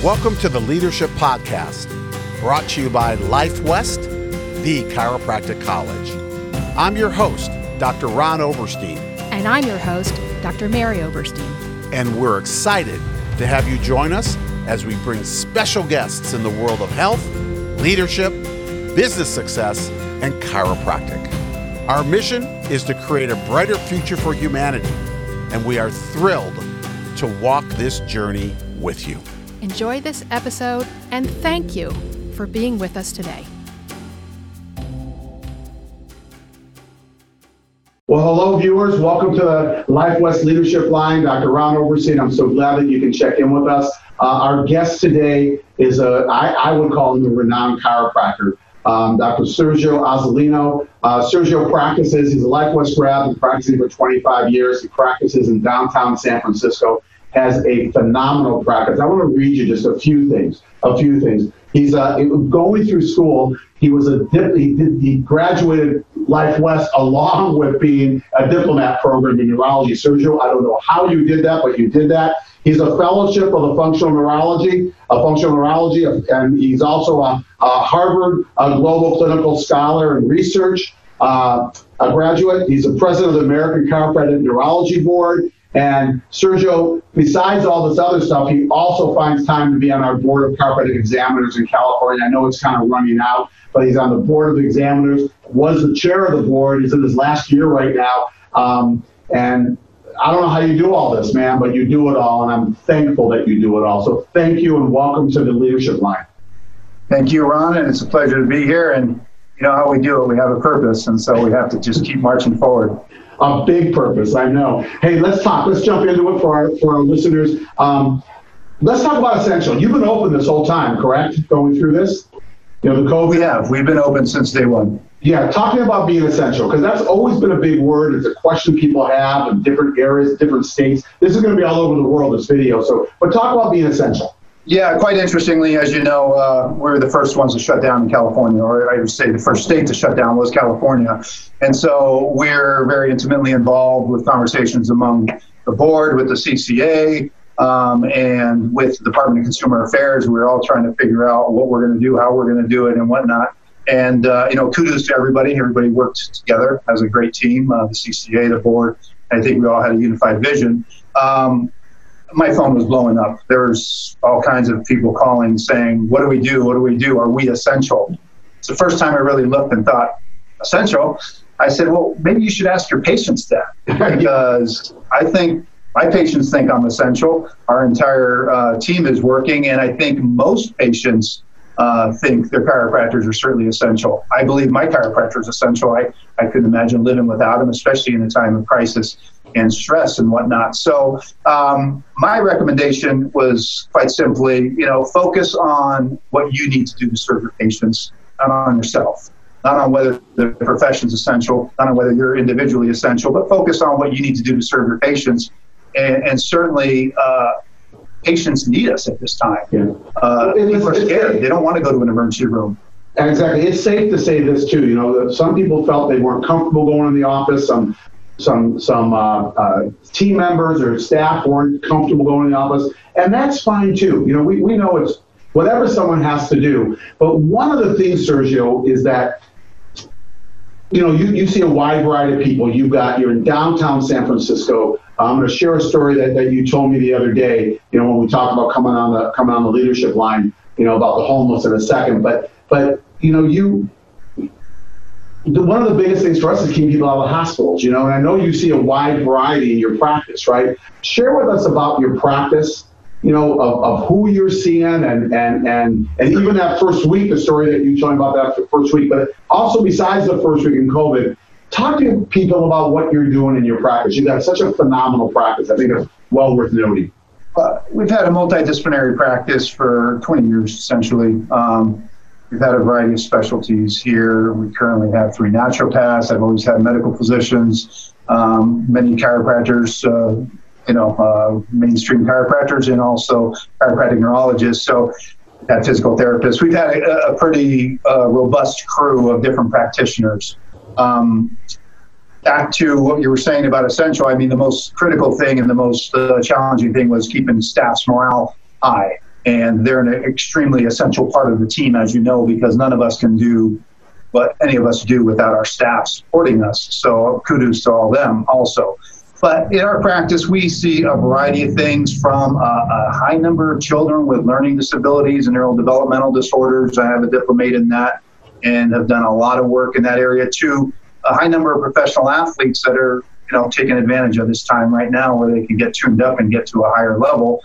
Welcome to the Leadership Podcast, brought to you by Life West, the chiropractic college. I'm your host, Dr. Ron Oberstein. And I'm your host, Dr. Mary Oberstein. And we're excited to have you join us as we bring special guests in the world of health, leadership, business success, and chiropractic. Our mission is to create a brighter future for humanity, and we are thrilled to walk this journey with you. Enjoy this episode, and thank you for being with us today. Well, hello, viewers. Welcome to the Life West Leadership Line. Dr. Ron Oberstein. I'm so glad that you can check in with us. Our guest today is I would call him a renowned chiropractor, Dr. Sergio Azzolino. Sergio practices, he's a Life West grad, been practicing for 25 years. He practices in downtown San Francisco, has a phenomenal practice. I want to read you just a few things. He's going through school. He graduated Life West along with being a diplomat program in neurology. Sergio, I don't know how you did that, but you did that. He's a fellowship of the functional neurology, and he's also a Harvard Global Clinical Scholar in Research, a graduate. He's a president of the American Chiropractic Neurology Board. And Sergio, besides all this other stuff, he also finds time to be on our board of chiropractic examiners in California. I know it's kind of running out, but he's on the board of the examiners, was the chair of the board. He's in his last year right now. And I don't know how you do all this, man, but you do it all, and I'm thankful that you do it all. So thank you, and welcome to the Leadership Line. Thank you, Ron, and it's a pleasure to be here. And you know how we do it. We have a purpose, and so we have to just keep marching forward. A big purpose, I know. Hey, let's talk. Let's jump into it for our listeners. Let's talk about Essential. You've been open this whole time, correct? Going through this? You know, the COVID? We have. We've been open since day one. Yeah, talking about being essential, because that's always been a big word. It's a question people have in different areas, different states. This is going to be all over the world, this video. But talk about being essential. Yeah, quite interestingly, as you know, we're the first ones to shut down in California, or I would say the first state to shut down was California. And so we're very intimately involved with conversations among the board, with the CCA, and with the Department of Consumer Affairs. We're all trying to figure out what we're going to do, how we're going to do it, and whatnot. And, kudos to everybody. Everybody worked together as a great team, the CCA, the board. I think we all had a unified vision. My phone was blowing up. There's all kinds of people calling saying, what do we do? What do we do? Are we essential? It's the first time I really looked and thought, essential? I said, well, maybe you should ask your patients that, because I think my patients think I'm essential. Our entire team is working, and I think most patients think their chiropractors are certainly essential. I believe my chiropractor is essential. I couldn't imagine living without him, especially in a time of crisis and stress and whatnot. So my recommendation was quite simply, focus on what you need to do to serve your patients, not on yourself, not on whether the profession's essential, not on whether you're individually essential, but focus on what you need to do to serve your patients. And certainly, patients need us at this time. Yeah. People are scared. They don't want to go to an emergency room. Exactly. It's safe to say this too. Some people felt they weren't comfortable going in the office. Some team members or staff weren't comfortable going in the office, and that's fine too. We know it's whatever someone has to do. But one of the things, Sergio, is that you see a wide variety of people. You're in downtown San Francisco. I'm going to share a story that you told me the other day, when we talked about coming on the Leadership Line, about the homeless in a second. But one of the biggest things for us is keeping people out of the hospitals, and I know you see a wide variety in your practice, right? Share with us about your practice, of who you're seeing and even that first week, the story that you told me about that first week, but also besides the first week in COVID, talk to people about what you're doing in your practice. You've got such a phenomenal practice. I think it's well worth noting. We've had a multidisciplinary practice for 20 years, essentially. We've had a variety of specialties here. We currently have 3 naturopaths. I've always had medical physicians, many chiropractors, mainstream chiropractors, and also chiropractic neurologists. So we've had physical therapists. We've had a pretty robust crew of different practitioners. Back to what you were saying about essential, the most critical thing and the most challenging thing was keeping staff's morale high. And they're an extremely essential part of the team, as you know, because none of us can do what any of us do without our staff supporting us. So kudos to all them also. But in our practice, we see a variety of things from a high number of children with learning disabilities and neurodevelopmental disorders. I have a diplomate in that and have done a lot of work in that area, to a high number of professional athletes that are, taking advantage of this time right now where they can get tuned up and get to a higher level,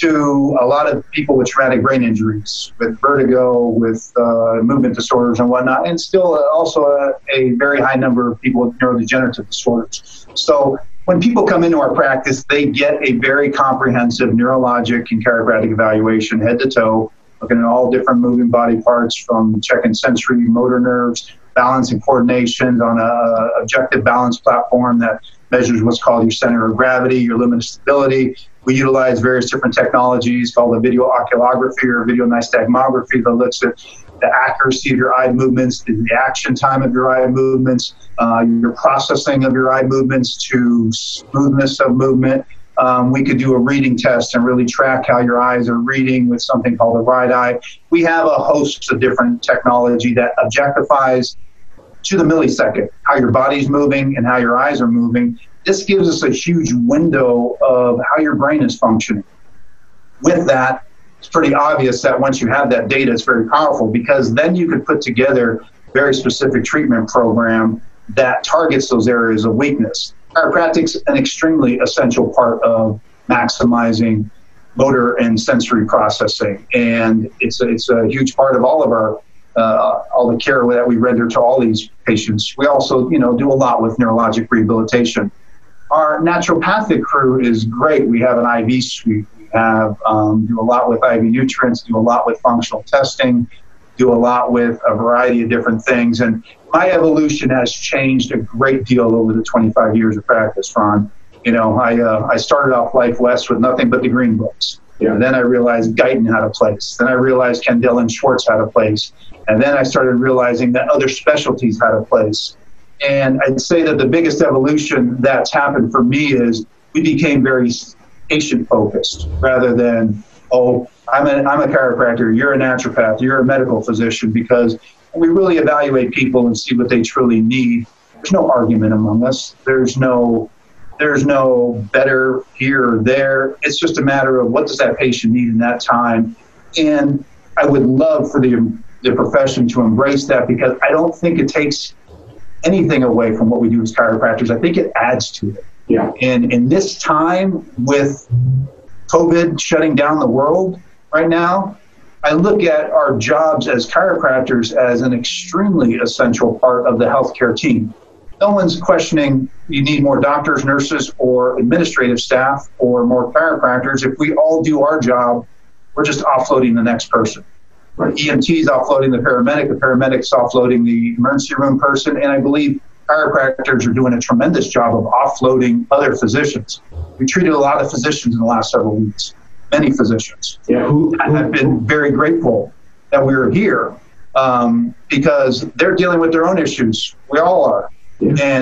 to a lot of people with traumatic brain injuries, with vertigo, with movement disorders and whatnot, and still also a very high number of people with neurodegenerative disorders. So when people come into our practice, they get a very comprehensive neurologic and chiropractic evaluation, head to toe, looking at all different moving body parts, from checking sensory motor nerves, balance and coordination on a objective balance platform that measures what's called your center of gravity, your limit of stability. We utilize various different technologies called the video oculography or video nystagmography that looks at the accuracy of your eye movements, the reaction time of your eye movements, your processing of your eye movements to smoothness of movement. We could do a reading test and really track how your eyes are reading with something called the right eye. We have a host of different technology that objectifies to the millisecond how your body's moving and how your eyes are moving. This gives us a huge window of how your brain is functioning. With that, it's pretty obvious that once you have that data, it's very powerful, because then you could put together a very specific treatment program that targets those areas of weakness. Chiropractic's an extremely essential part of maximizing motor and sensory processing, and it's a huge part of all of our all the care that we render to all these patients. We also, do a lot with neurologic rehabilitation. Our naturopathic crew is great. We have an IV suite. We have do a lot with IV nutrients, do a lot with functional testing, do a lot with a variety of different things. And my evolution has changed a great deal over the 25 years of practice, Ron. I started off Life West with nothing but the green books. Yeah. And then I realized Guyton had a place. Then I realized Kendall and Schwartz had a place. And then I started realizing that other specialties had a place. And I'd say that the biggest evolution that's happened for me is we became very patient-focused rather than, I'm a chiropractor, you're a naturopath, you're a medical physician, because we really evaluate people and see what they truly need. There's no argument among us. There's no better here or there. It's just a matter of what does that patient need in that time. And I would love for the profession to embrace that, because I don't think it takes anything away from what we do as chiropractors. I think it adds to it. Yeah. And in this time with COVID shutting down the world right now, I look at our jobs as chiropractors as an extremely essential part of the healthcare team. No one's questioning you need more doctors, nurses, or administrative staff, or more chiropractors. If we all do our job, we're just offloading the next person. Right. EMT's offloading the paramedic's offloading the emergency room person, and I believe chiropractors are doing a tremendous job of offloading other physicians. We treated a lot of physicians in the last several weeks, many physicians. Yeah, I've been very grateful that we were here because they're dealing with their own issues. We all are. Yes, and,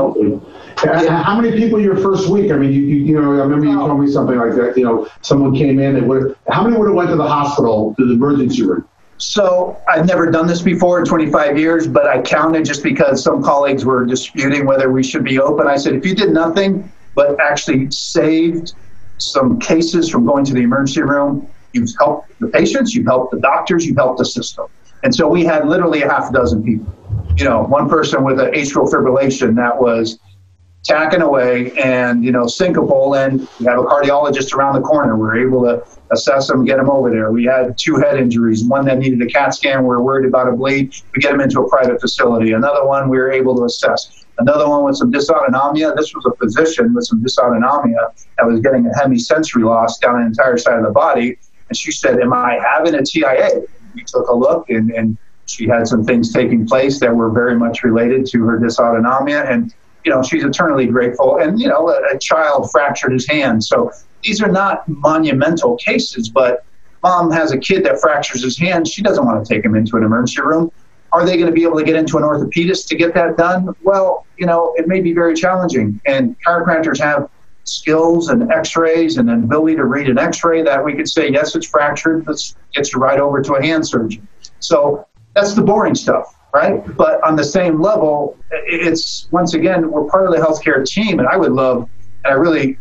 how many people your first week? I mean, I remember you told me something like that, someone came in and how many would have went to the hospital, to the emergency room? So I've never done this before in 25 years, but I counted just because some colleagues were disputing whether we should be open. I said, if you did nothing but actually saved some cases from going to the emergency room, you've helped the patients, you've helped the doctors, you've helped the system. And so we had literally a half dozen people. One person with an atrial fibrillation that was tacking away and, syncopal, and we have a cardiologist around the corner. We were able to assess them, get them over there. We had 2 head injuries, one that needed a CAT scan. We were worried about a bleed. We get them into a private facility. Another one we were able to assess. Another one with some dysautonomia. This was a physician with some dysautonomia that was getting a hemisensory loss down an entire side of the body. And she said, am I having a TIA? We took a look, and she had some things taking place that were very much related to her dysautonomia. And, she's eternally grateful. And, a child fractured his hand. So these are not monumental cases, but mom has a kid that fractures his hand. She doesn't want to take him into an emergency room. Are they going to be able to get into an orthopedist to get that done? Well, it may be very challenging. And chiropractors have skills and x-rays and an ability to read an x-ray that we could say, yes, it's fractured, let's get you right over to a hand surgeon. So that's the boring stuff, right? But on the same level, it's, once again, we're part of the healthcare team, and I would love, and I really,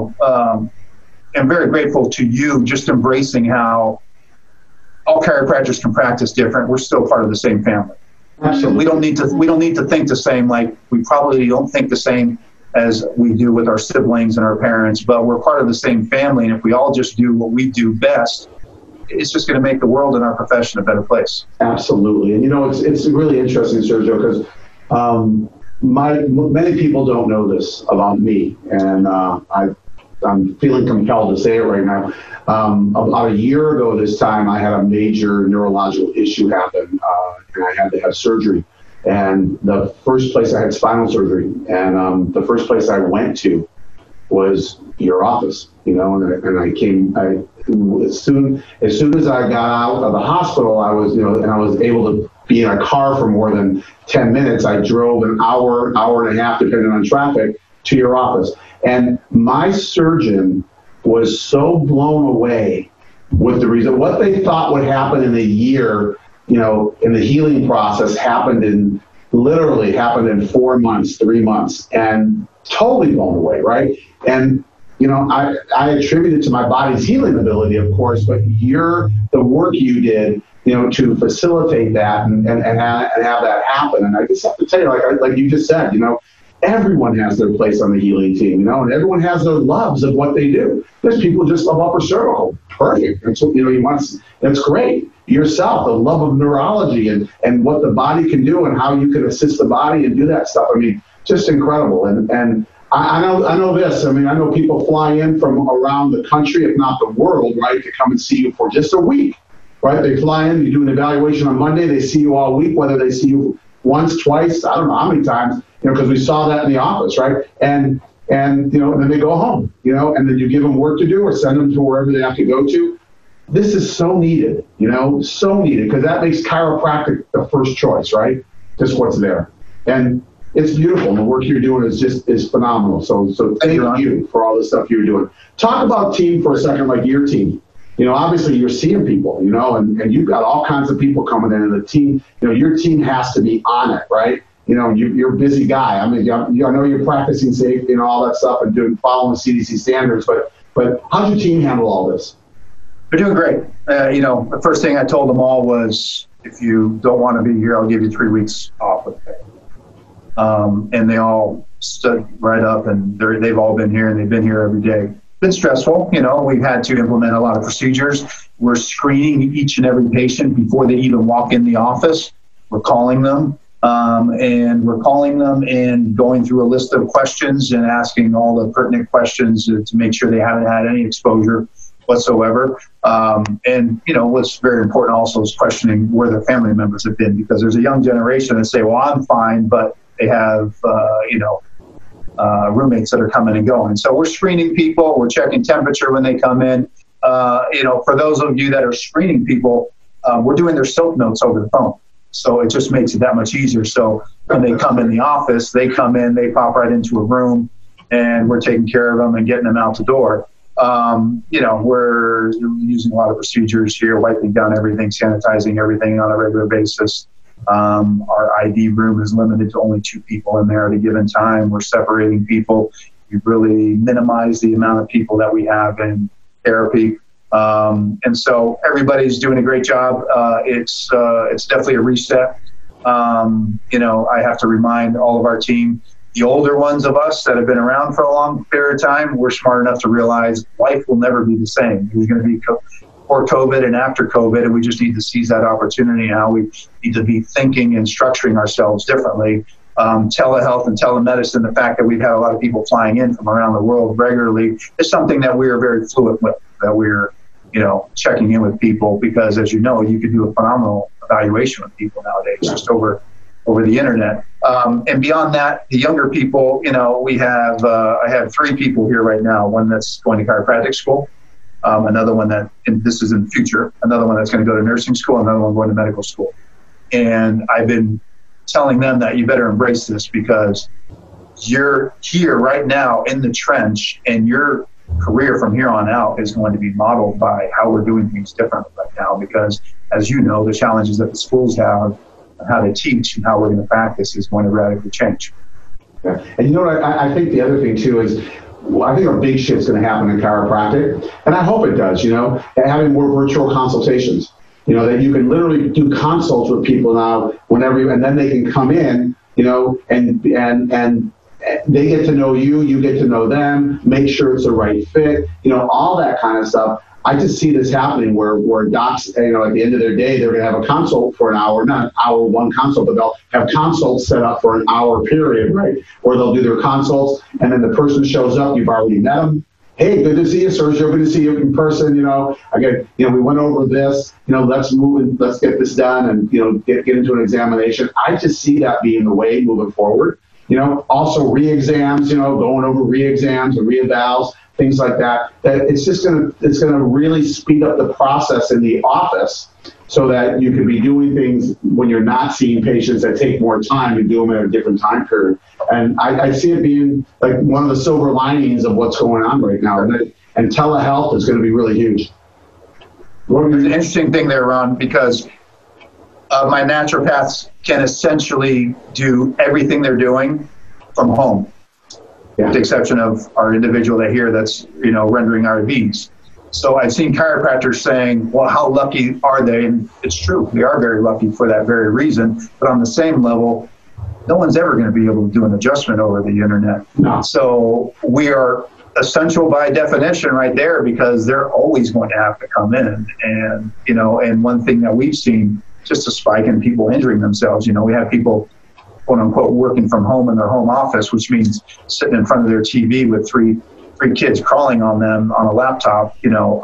am very grateful to you just embracing how all chiropractors can practice different. We're still part of the same family. Absolutely. We don't need to think the same, like we probably don't think the same as we do with our siblings and our parents, but we're part of the same family. And if we all just do what we do best, it's just going to make the world and our profession a better place. Absolutely. And it's really interesting, Sergio, because many people don't know this about me, and I'm feeling compelled to say it right now. About a year ago this time, I had a major neurological issue happen, and I had to have surgery. And the first place I had spinal surgery, and the first place I went to was your office, and I came, as soon as I got out of the hospital, I was, and I was able to be in a car for more than 10 minutes. I drove an hour and a half, depending on traffic, to your office. And my surgeon was so blown away with the reason, what they thought would happen in a year, in the healing process literally happened in 4 months, 3 months, and totally blown away, right? And, I attribute it to my body's healing ability, of course, but the work you did, to facilitate that and have that happen. And I just have to tell you, like you just said, everyone has their place on the healing team, and everyone has their loves of what they do. There's people who just love upper cervical. Perfect. That's what, that's great. Yourself, the love of neurology and what the body can do and how you can assist the body and do that stuff. I mean, just incredible. And I know this. I mean, I know people fly in from around the country, if not the world, right, to come and see you for just a week, right? They fly in, you do an evaluation on Monday, they see you all week, whether they see you once, twice, I don't know how many times, because we saw that in the office, right? And then they go home, and then you give them work to do or send them to wherever they have to go to. This is so needed, so needed, because that makes chiropractic the first choice, right? Just what's there. And it's beautiful. And the work you're doing is phenomenal. So thank you for all the stuff you're doing. Talk about team for a second, like your team. Obviously you're seeing people, and you've got all kinds of people coming in, and the team, your team has to be on it, right? You're a busy guy. I mean, I know you're practicing safety and all that stuff and following CDC standards, but how's your team handle all this? They're doing great. The first thing I told them all was, if you don't want to be here, I'll give you 3 weeks off with pay. And they all stood right up, and they've all been here, and they've been here every day. It's been stressful. We've had to implement a lot of procedures. We're screening each and every patient before they even walk in the office. We're calling them. And we're calling them and going through a list of questions and asking all the pertinent questions to make sure they haven't had any exposure whatsoever. And what's very important also is questioning where their family members have been, because there's a young generation that say, well, I'm fine, but they have, roommates that are coming and going. So we're screening people. We're checking temperature when they come in. For those of you that are screening people, we're doing their soap notes over the phone. So it just makes it that much easier. So when they come in the office, they come in, they pop right into a room, and we're taking care of them and getting them out the door. We're using a lot of procedures here, wiping down everything, sanitizing everything on a regular basis. Our ID room is limited to only 2 people in there at a given time. We're separating people. We've really minimized the amount of people that we have in therapy. And so everybody's doing a great job. It's definitely a reset. I have to remind all of our team, the older ones of us that have been around for a long period of time, we're smart enough to realize life will never be the same. It's going to be before COVID and after COVID, and we just need to seize that opportunity. And how we need to be thinking and structuring ourselves differently. Telehealth and telemedicine, the fact that we've had a lot of people flying in from around the world regularly, is something that we are very fluent with, that we're checking in with people, because as you know, you can do a phenomenal evaluation with people nowadays, just over the internet. And beyond that, the younger people, we have, I have 3 people here right now, one that's going to chiropractic school, another one and this is in the future, another one that's going to go to nursing school, another one going to medical school. And I've been telling them that you better embrace this, because you're here right now in the trench, and your career from here on out is going to be modeled by how we're doing things differently right now, because as you know, the challenges that the schools have, how they teach and how we're going to practice is going to radically change. Yeah. And you know what, I think the other thing too is, I think a big shift's going to happen in chiropractic, and I hope it does, having more virtual consultations, that you can literally do consults with people now whenever and then they can come in, and they get to know you, you get to know them, make sure it's the right fit, all that kind of stuff. I just see this happening where docs, at the end of their day, they're going to have a consult for an hour, not an hour, one consult, but they'll have consults set up for an hour period, right? Or they'll do their consults, and then the person shows up, you've already met them. Hey, good to see you, Sergio. Good to see you in person. We went over this. Let's move and let's get this done, and get into an examination. I just see that being the way moving forward. Also re-exams. Going over re-exams and re-evals, things like that. That it's gonna really speed up the process in the office, so that you can be doing things when you're not seeing patients that take more time and do them at a different time period. And I see it being like one of the silver linings of what's going on right now. And telehealth is going to be really huge. There's an interesting thing there, Ron, because my naturopaths can essentially do everything they're doing from home, with the exception of our individual here that's, rendering IVs. So I've seen chiropractors saying, well, how lucky are they? And it's true. They are very lucky for that very reason. But on the same level, no one's ever going to be able to do an adjustment over the internet. No. So we are essential by definition right there, because they're always going to have to come in. And, and one thing that we've seen, just a spike in people injuring themselves. We have people, quote unquote, working from home in their home office, which means sitting in front of their TV with three kids crawling on them on a laptop. People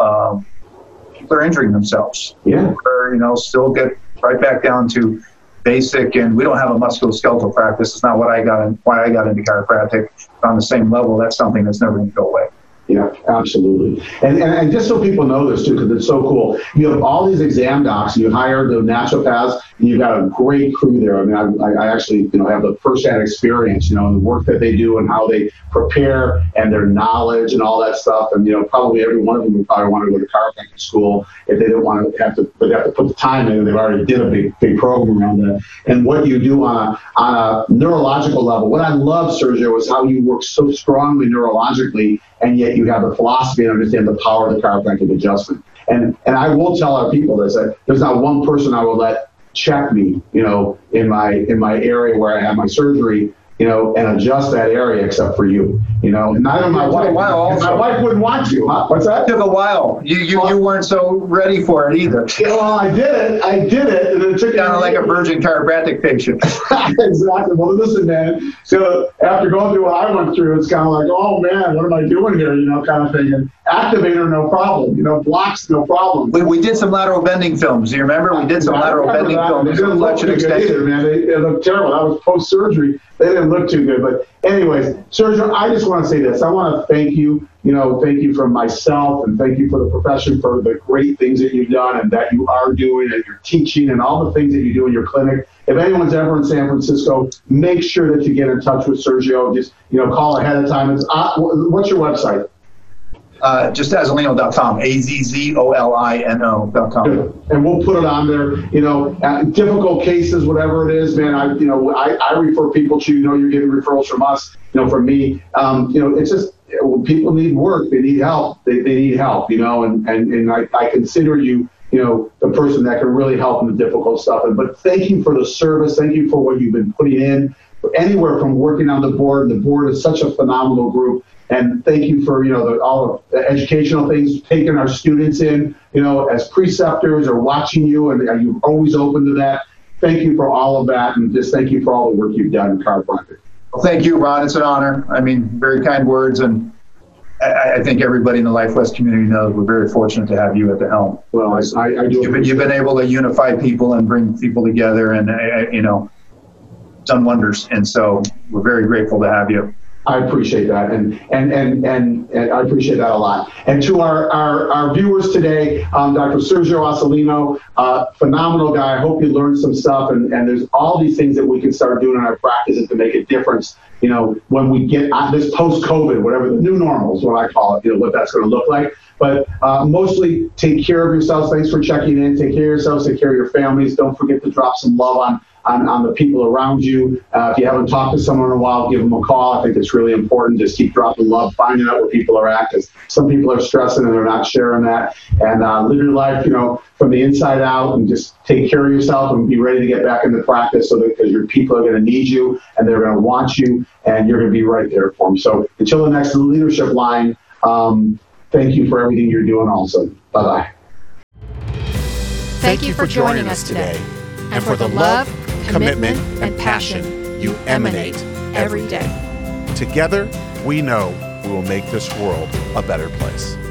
are injuring themselves. Yeah. Or, still get right back down to basic, and we don't have a musculoskeletal practice. It's not why I got into chiropractic. But on the same level, that's something that's never going to go away. Yeah, absolutely. And just so people know this too, because it's so cool. You have all these exam docs. You hire the naturopaths, and you've got a great crew there. I mean, I actually, have the firsthand experience, in the work that they do and how they prepare and their knowledge and all that stuff. And, probably every one of them would probably want to go to chiropractic school if they didn't want to have to put the time in. They've already did a big program around that. And what you do on a neurological level. What I love, Sergio, is how you work so strongly neurologically, and yet you have the philosophy and understand the power of the chiropractic adjustment. And I will tell our people this, that there's not one person I will let check me, in my area where I have my surgery, and adjust that area except for you, and neither my wife. My wife wouldn't want to. Huh? What's that? It took a while. You weren't so ready for it either. Well, I did it, and it took kind of like a virgin chiropractic patient. Exactly. Well, listen, man. So after going through what I went through, it's kind of like, oh man, what am I doing here? Kind of thing. And activator, no problem. Blocks, no problem. We did some lateral bending films. Do you remember? We did some lateral bending films. They didn't look too good either, man. They looked terrible. That was post-surgery. They didn't look too good. But anyways, Sergio, I just want to say this. I want to thank you. Thank you from myself, and thank you for the profession for the great things that you've done and that you are doing, and you're teaching, and all the things that you do in your clinic. If anyone's ever in San Francisco, make sure that you get in touch with Sergio. Just call ahead of time. What's your website? Just Azzolino.com, AZZOLINO.com. And we'll put it on there. Difficult cases, whatever it is, man. I refer people to. You're getting referrals from us. From me. It's just when people need work, they need help. They need help. And I consider you. The person that can really help in the difficult stuff. But thank you for the service. Thank you for what you've been putting in. Anywhere from working on the board. The board is such a phenomenal group. And thank you for, all of the educational things, taking our students in, as preceptors or watching you, and you're always open to that. Thank you for all of that, and just thank you for all the work you've done in chiropractic. Well, thank you, Ron. It's an honor. I mean, very kind words, and I think everybody in the Life West community knows we're very fortunate to have you at the helm. Well, I do. You've been able to unify people and bring people together, and, done wonders. And so we're very grateful to have you. I appreciate that, and I appreciate that a lot. And to our viewers today, Dr. Sergio Assolino, phenomenal guy. I hope you learned some stuff, and there's all these things that we can start doing in our practices to make a difference. You know, when we get this post-COVID, whatever the new normal is, what I call it, what that's going to look like. But mostly take care of yourselves. Thanks for checking in. Take care of yourselves. Take care of your families. Don't forget to drop some love on the people around you. If you haven't talked to someone in a while, give them a call. I think it's really important. Just keep dropping love, finding out where people are at, because some people are stressing and they're not sharing that. And live your life, from the inside out, and just take care of yourself and be ready to get back into practice, because your people are going to need you and they're going to want you, and you're going to be right there for them. So until the next leadership line, thank you for everything you're doing also. Bye-bye. Thank you for joining us today, and for the love, commitment, and passion you emanate every day. Together, we know we will make this world a better place.